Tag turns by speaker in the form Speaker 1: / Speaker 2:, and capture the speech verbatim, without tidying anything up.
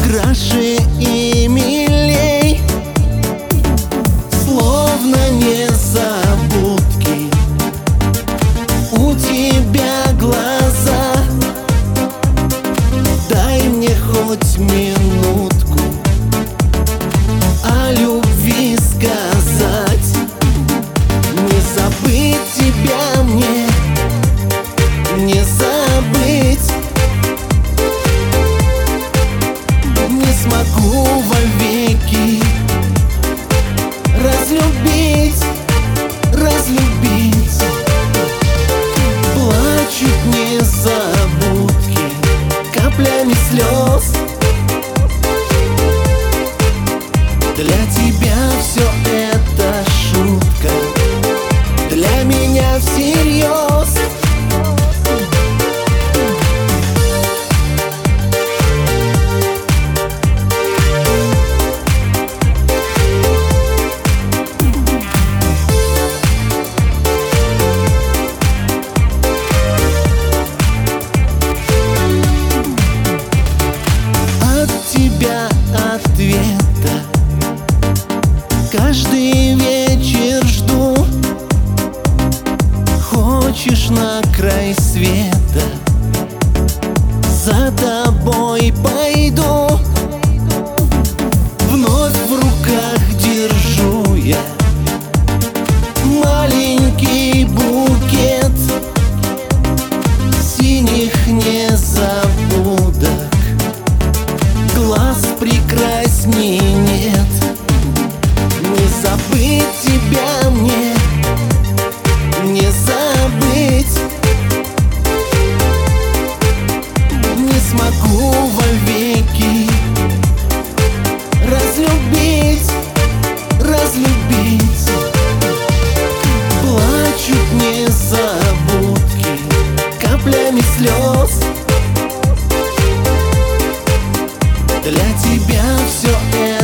Speaker 1: краше и милей, словно незабудки. У тебя глаза, дай мне хоть минутку о любви сказать. Не забыть тебя мне, не забыть. Не смогу вовеки разлюбить, разлюбить. Плачут незабудки каплями слез. Для тебя все это шутка, для меня всерьез. Тебя ответа каждый вечер жду. Хочешь на край света, за тобой пойду. Вновь в руках держу я маленький букет синих незабудок. Глаз прекрасней нет. Не забыть тебя мне, не забыть. Не смогу вовеки разлюбить, разлюбить. Плачут незабудки каплями слез. Для тебя все это